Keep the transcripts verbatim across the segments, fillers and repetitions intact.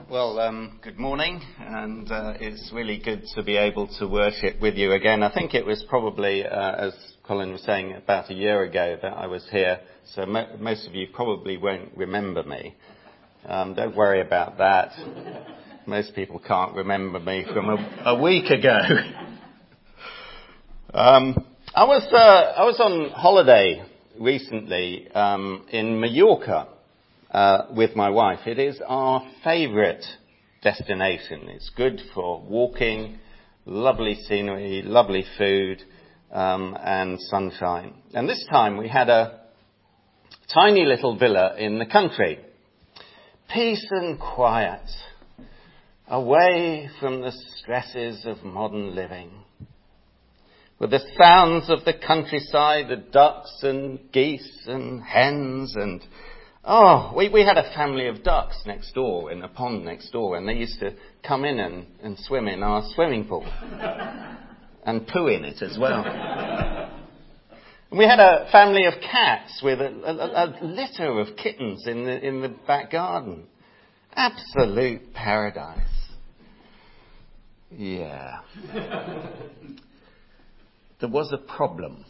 Well, um, good morning, and uh, it's really good to be able to worship with you again. I think it was probably, uh, as Colin was saying, about a year ago that I was here, so mo- most of you probably won't remember me. Um, don't worry about that. Most people can't remember me from a, a week ago. um, I was uh, I was on holiday recently um, in Mallorca. Uh, with my wife. It is our favourite destination. It's good for walking, lovely scenery, lovely food, um, and sunshine. And this time we had a tiny little villa in the country. Peace and quiet, away from the stresses of modern living. With the sounds of the countryside, the ducks and geese and hens and Oh, we, we had a family of ducks next door, in a pond next door, and they used to come in and, and swim in our swimming pool. And poo in it as well. And we had a family of cats with a, a, a litter of kittens in the, in the back garden. Absolute paradise. Yeah. There was a problem.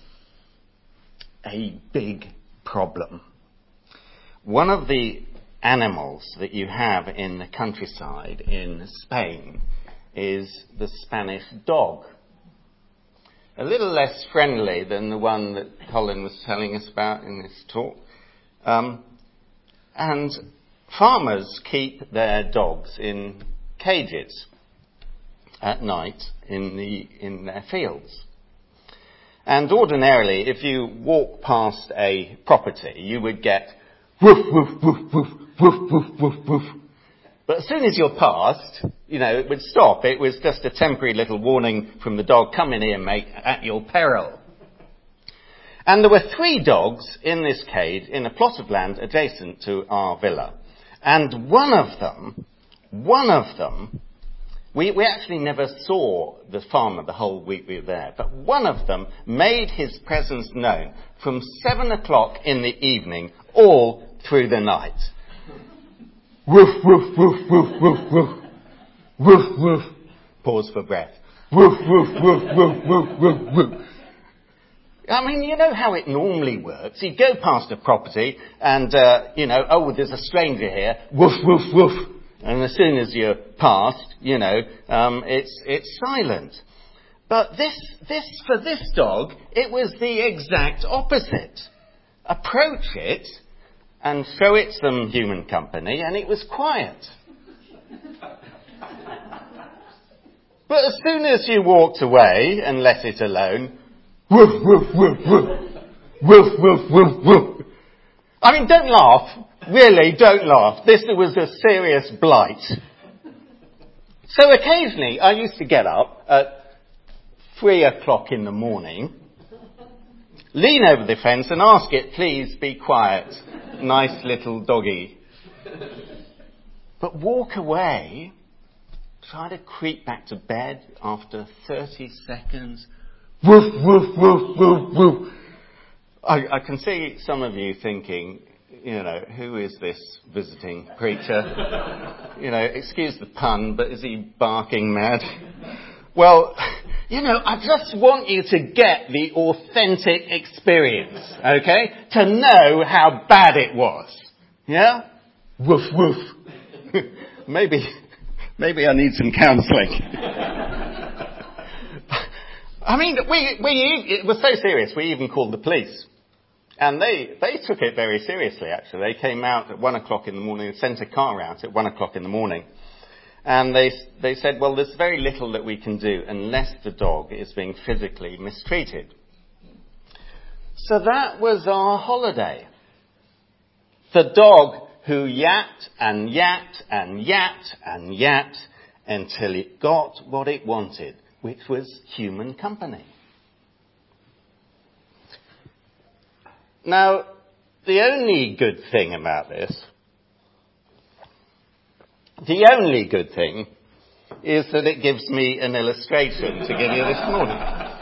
A big problem. One of the animals that you have in the countryside in Spain is the Spanish dog. A little less friendly than the one that Colin was telling us about in this talk. Um, and farmers keep their dogs in cages at night in the in their fields. And ordinarily, if you walk past a property, you would get woof, woof, woof, woof, woof, woof, woof, woof. But as soon as you're past, you know, it would stop. It was just a temporary little warning from the dog, come in here, mate, at your peril. And there were three dogs in this cage in a plot of land adjacent to our villa. And one of them, one of them, we, we actually never saw the farmer the whole week we were there, but one of them made his presence known from seven o'clock in the evening all through the night. Woof, woof, woof, woof, woof, woof. Woof, woof. Pause for breath. Woof, woof, woof, woof, woof, woof, woof. I mean, you know how it normally works. You go past a property and, uh, you know, oh, there's a stranger here. Woof, woof, woof. And as soon as you're past, you know, um, it's, it's silent. But this, this, for this dog, it was the exact opposite. Approach it and show it some human company and it was quiet. But as soon as you walked away and let it alone, woof, woof, woof, woof, woof, woof, woof, woof. I mean, don't laugh. Really, don't laugh. This was a serious blight. So occasionally I used to get up at three o'clock in the morning, lean over the fence and ask it, please be quiet, nice little doggy. But walk away, try to creep back to bed after thirty seconds. Woof, woof, woof, woof, woof. I, I can see some of you thinking, you know, who is this visiting preacher? You know, excuse the pun, but is he barking mad? Well, you know, I just want you to get the authentic experience, okay? To know how bad it was. Yeah? Woof, woof. maybe, maybe I need some counselling. I mean, we, we, it was so serious, we even called the police. And they, they took it very seriously, actually. They came out at one o'clock in the morning and sent a car out at one o'clock in the morning. And they, they said, well, there's very little that we can do unless the dog is being physically mistreated. So that was our holiday. The dog who yapped and yapped and yapped and yapped until it got what it wanted, which was human company. Now, the only good thing about this, the only good thing is that it gives me an illustration to give you this morning.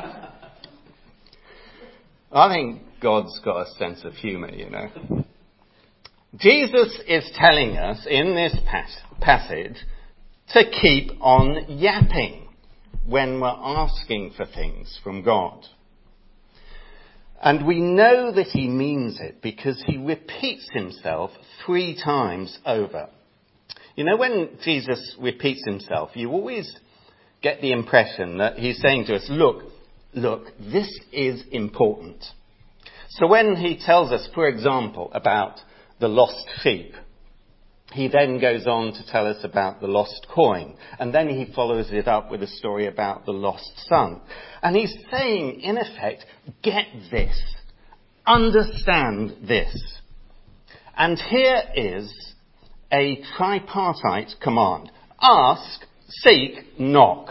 I think God's got a sense of humour, you know. Jesus is telling us in this passage to keep on yapping when we're asking for things from God. And we know that he means it because he repeats himself three times over. You know, when Jesus repeats himself, you always get the impression that he's saying to us, look, look, this is important. So when he tells us, for example, about the lost sheep, he then goes on to tell us about the lost coin. And then he follows it up with a story about the lost son. And he's saying, in effect, get this. Understand this. And here is a tripartite command. Ask, seek, knock.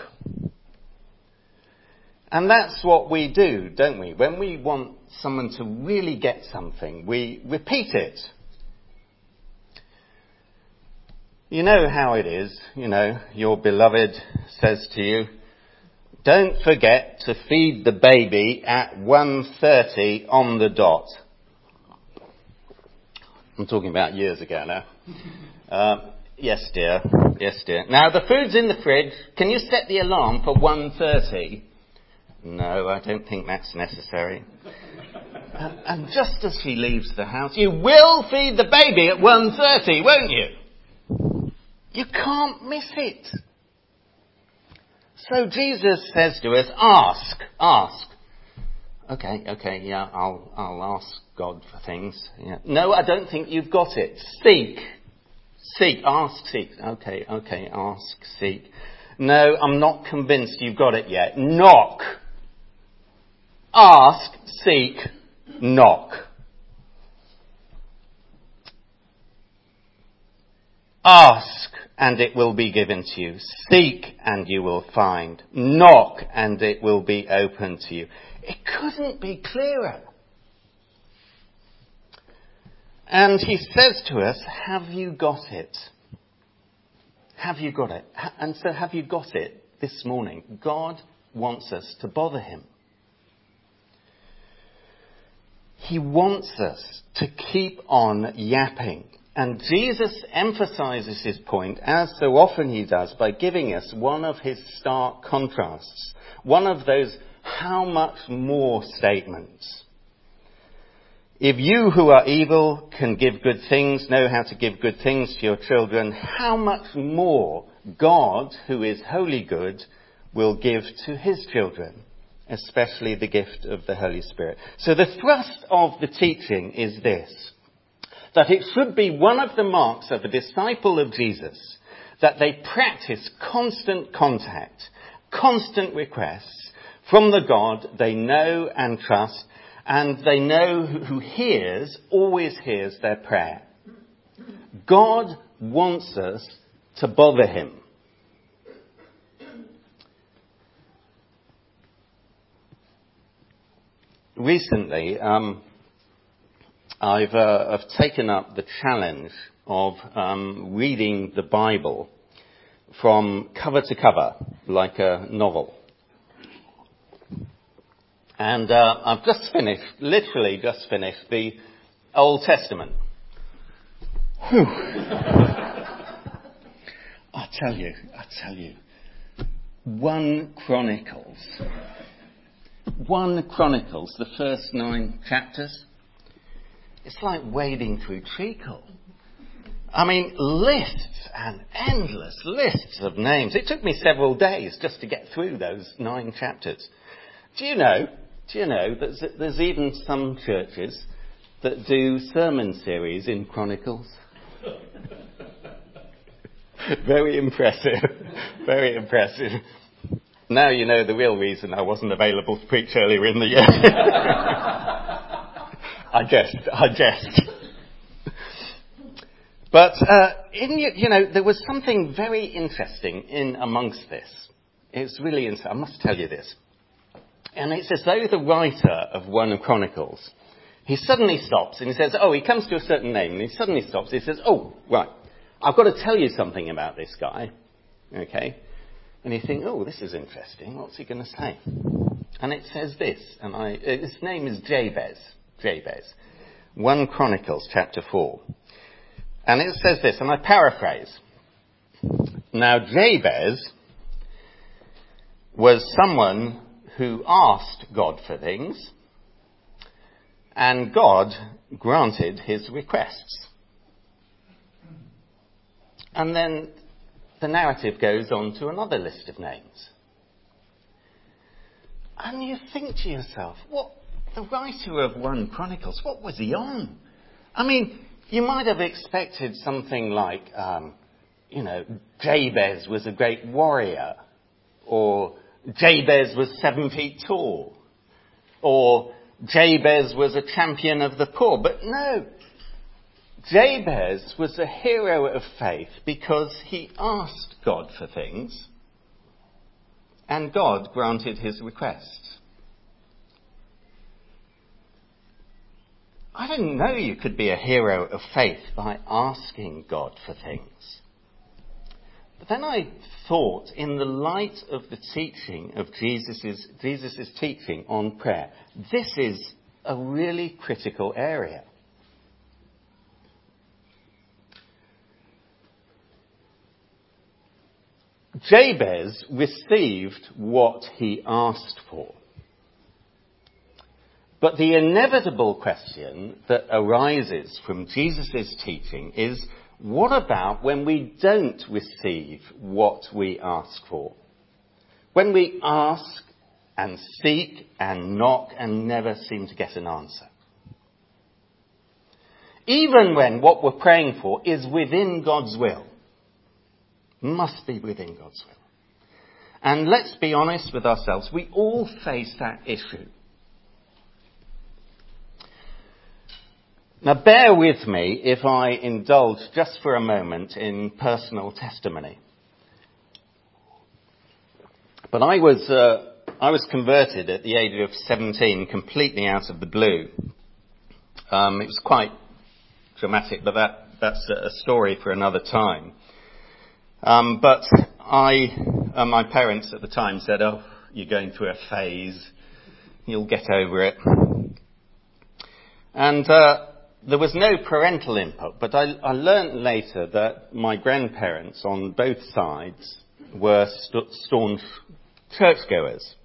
And that's what we do, don't we? When we want someone to really get something, we repeat it. You know how it is, you know, your beloved says to you, don't forget to feed the baby at one thirty on the dot. I'm talking about years ago now. Uh, yes, dear. Yes, dear. Now, the food's in the fridge. Can you set the alarm for one thirty? No, I don't think that's necessary. and, and just as she leaves the house, you will feed the baby at one thirty, won't you? You can't miss it. So Jesus says to us, ask, ask. Okay, okay, yeah, I'll, I'll ask God for things. Yeah. No, I don't think you've got it. Seek. Seek, ask, seek. Okay, okay, ask, seek. No, I'm not convinced you've got it yet. Knock. Ask, seek, knock. Ask, and it will be given to you. Seek, and you will find. Knock, and it will be open to you. It couldn't be clearer. And he says to us, have you got it? Have you got it? And so have you got it this morning? God wants us to bother him. He wants us to keep on yapping. And Jesus emphasizes his point, as so often he does, by giving us one of his stark contrasts. One of those how much more statements. If you who are evil can give good things, know how to give good things to your children, how much more God, who is wholly good, will give to his children, especially the gift of the Holy Spirit. So the thrust of the teaching is this, that it should be one of the marks of a disciple of Jesus that they practice constant contact, constant requests from the God they know and trust, and they know who hears, always hears their prayer. God wants us to bother him. Recently, um, I've, uh, I've taken up the challenge of um, reading the Bible from cover to cover, like a novel. And uh, I've just finished, literally just finished, the Old Testament. Whew. I tell you, I tell you, one Chronicles, one Chronicles, the first nine chapters, it's like wading through treacle. I mean, lists and endless lists of names. It took me several days just to get through those nine chapters. Do you know, do you know that there's even some churches that do sermon series in Chronicles? Very impressive. Very impressive. Now you know the real reason I wasn't available to preach earlier in the year. I jest, I jest. But, uh, in, you know, there was something very interesting in amongst this. It's really interesting. I must tell you this. And it's as though the writer of one Chronicles, he suddenly stops and he says, oh, he comes to a certain name and he suddenly stops. He says, oh, right, I've got to tell you something about this guy. Okay? And you think, oh, this is interesting. What's he going to say? And it says this, and I, his name is Jabez. Jabez. One Chronicles chapter four. And it says this, and I paraphrase. Now, Jabez was someone who asked God for things, and God granted his requests. And then the narrative goes on to another list of names. And you think to yourself, what, the writer of First Chronicles, what was he on? I mean, you might have expected something like, um, you know, Jabez was a great warrior, or Jabez was seven feet tall, or Jabez was a champion of the poor. But no, Jabez was a hero of faith because he asked God for things, and God granted his requests. I didn't know you could be a hero of faith by asking God for things. But then I thought, in the light of the teaching of Jesus' Jesus's teaching on prayer, this is a really critical area. Jabez received what he asked for. But the inevitable question that arises from Jesus' teaching is, what about when we don't receive what we ask for? When we ask and seek and knock and never seem to get an answer? Even when what we're praying for is within God's will. Must be within God's will. And let's be honest with ourselves, we all face that issue. Now bear with me if I indulge just for a moment in personal testimony. But I was uh, I was converted at the age of seventeen, completely out of the blue. Um, it was quite dramatic, but that, that's a story for another time. Um, but I, uh, my parents at the time said, "Oh, you're going through a phase. You'll get over it." And uh, there was no parental input, but I, I learnt later that my grandparents on both sides were st- staunch churchgoers.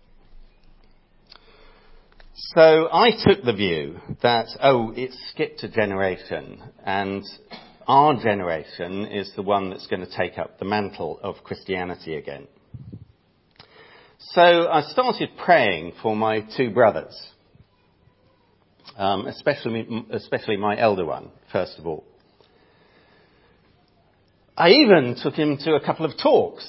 So I took the view that, oh, it's skipped a generation, and our generation is the one that's going to take up the mantle of Christianity again. So I started praying for my two brothers. Um, especially, especially my elder one, first of all. I even took him to a couple of talks.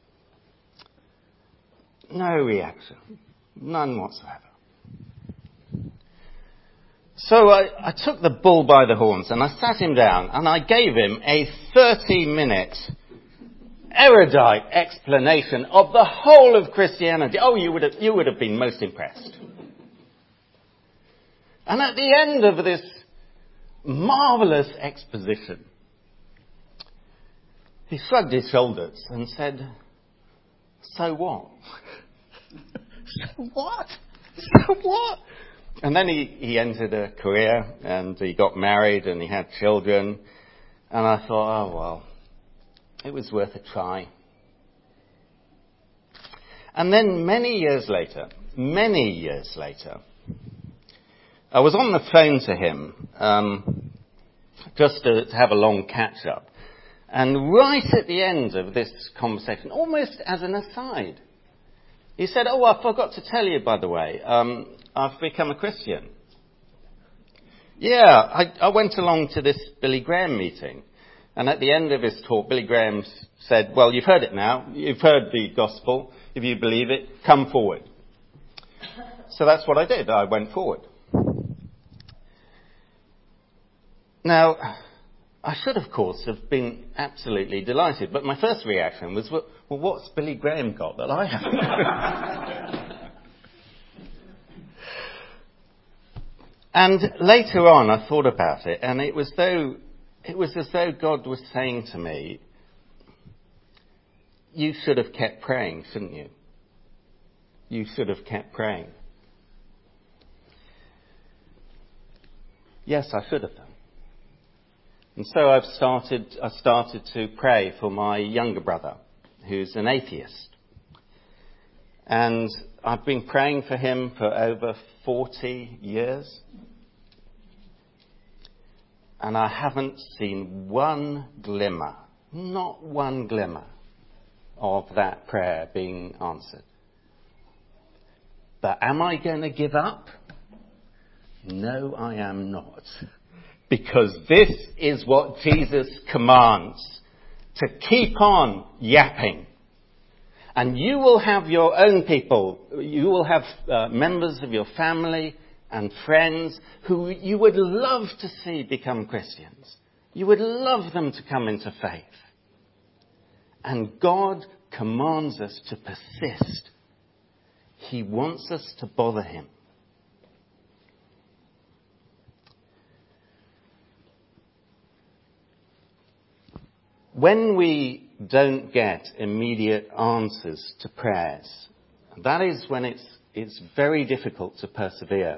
No reaction. None whatsoever. So I, I took the bull by the horns and I sat him down and I gave him a thirty-minute erudite explanation of the whole of Christianity. Oh, you would have, you would have been most impressed. And at the end of this marvellous exposition, he shrugged his shoulders and said, "So what?" So what? So what? And then he, he entered a career and he got married and he had children. And I thought, oh, well, it was worth a try. And then many years later, many years later, I was on the phone to him um, just to, to have a long catch-up. And right at the end of this conversation, almost as an aside, he said, "Oh, I forgot to tell you, by the way, um, I've become a Christian." Yeah, I, I went along to this Billy Graham meeting. And at the end of his talk, Billy Graham said, "Well, you've heard it now. You've heard the gospel. If you believe it, come forward." So that's what I did. I went forward. Now, I should, of course, have been absolutely delighted, but my first reaction was, well, well what's Billy Graham got that I haven't? And later on, I thought about it, and it was though it was as though God was saying to me, "You should have kept praying, shouldn't you? You should have kept praying." Yes, I should have done. And so I've started, I started to pray for my younger brother, who's an atheist. And I've been praying for him for over forty years. And I haven't seen one glimmer, not one glimmer, of that prayer being answered. But am I going to give up? No, I am not. Because this is what Jesus commands, to keep on yapping. And you will have your own people, you will have uh, members of your family and friends who you would love to see become Christians. You would love them to come into faith. And God commands us to persist. He wants us to bother him. When we don't get immediate answers to prayers, that is when it's, it's very difficult to persevere.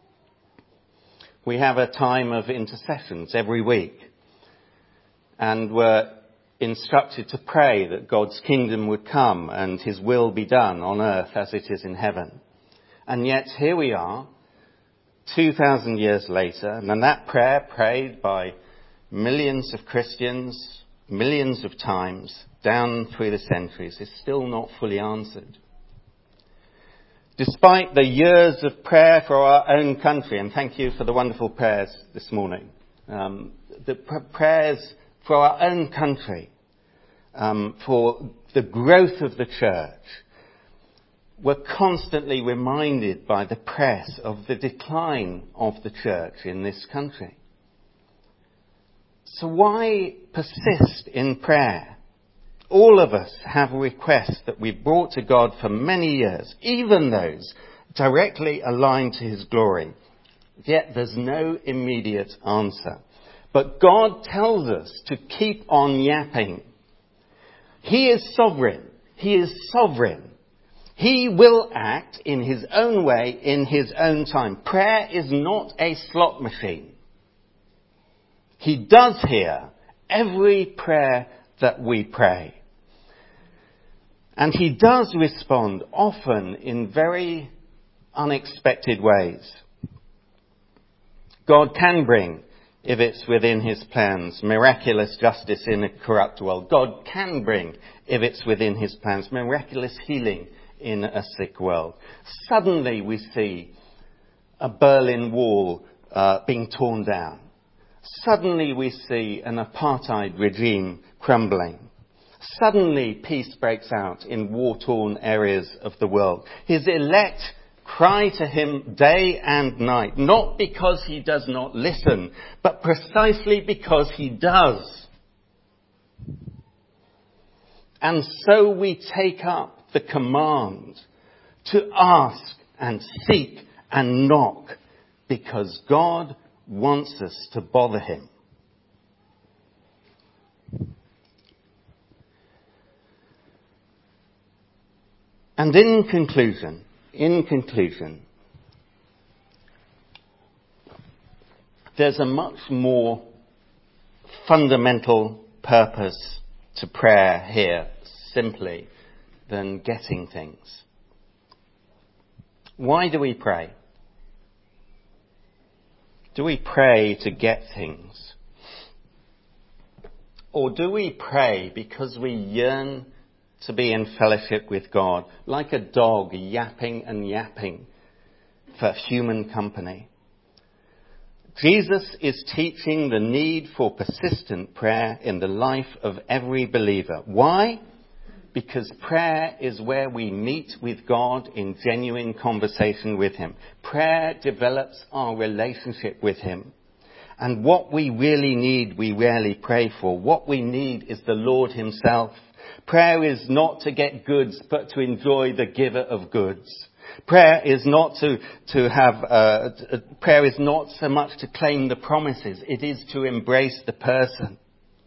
We have a time of intercessions every week, and we're instructed to pray that God's kingdom would come and his will be done on earth as it is in heaven. And yet here we are, two thousand years later, and that prayer prayed by millions of Christians, millions of times, down through the centuries, is still not fully answered. Despite the years of prayer for our own country, and thank you for the wonderful prayers this morning, um, the pr- prayers for our own country, um, for the growth of the church, we're constantly reminded by the press of the decline of the church in this country. So why persist in prayer? All of us have requests that we've brought to God for many years, even those directly aligned to his glory. Yet there's no immediate answer. But God tells us to keep on yapping. He is sovereign. He is sovereign. He will act in his own way, in his own time. Prayer is not a slot machine. He does hear every prayer that we pray. And he does respond often in very unexpected ways. God can bring, if it's within his plans, miraculous justice in a corrupt world. God can bring, if it's within his plans, miraculous healing in a sick world. Suddenly we see a Berlin Wall uh, being torn down. Suddenly we see an apartheid regime crumbling. Suddenly peace breaks out in war-torn areas of the world. His elect cry to him day and night, not because he does not listen, but precisely because he does. And so we take up the command to ask and seek and knock, because God wants us to bother him. And in conclusion, in conclusion, there's a much more fundamental purpose to prayer here, simply, than getting things. Why do we pray? Do we pray to get things? Or do we pray because we yearn to be in fellowship with God, like a dog yapping and yapping for human company? Jesus is teaching the need for persistent prayer in the life of every believer. Why? Because prayer is where we meet with God in genuine conversation with him. Prayer develops our relationship with him. And what we really need, we rarely pray for. What we need is the Lord himself. Prayer is not to get goods, but to enjoy the giver of goods. Prayer is not to, to have, uh, prayer is not so much to claim the promises. It is to embrace the person.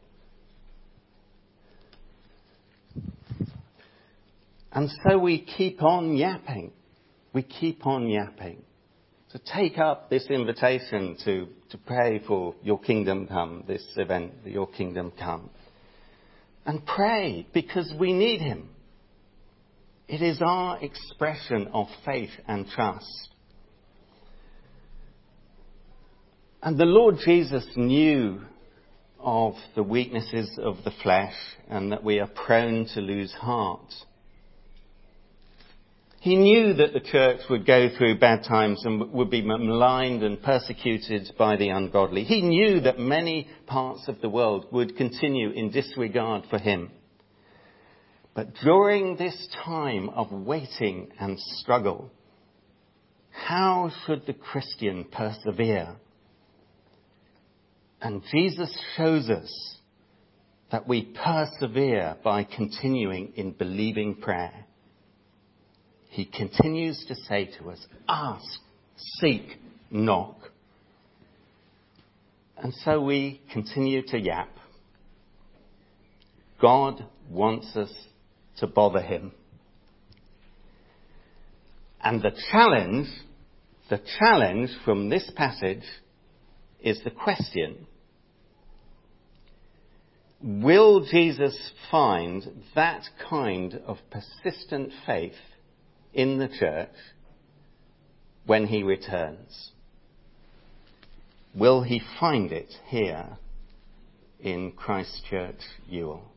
And so we keep on yapping. We keep on yapping. So take up this invitation to, to pray for your kingdom come, this event, your kingdom come. and pray because we need him. It is our expression of faith and trust. And the Lord Jesus knew of the weaknesses of the flesh and that we are prone to lose heart. He knew that the church would go through bad times and would be maligned and persecuted by the ungodly. He knew that many parts of the world would continue in disregard for him. But during this time of waiting and struggle, how should the Christian persevere? And Jesus shows us that we persevere by continuing in believing prayer. He continues to say to us, ask, seek, knock. And so we continue to yap. God wants us to bother him. And the challenge, the challenge from this passage is the question: will Jesus find that kind of persistent faith in the church when he returns? Will he find it here in Christ Church Ewell?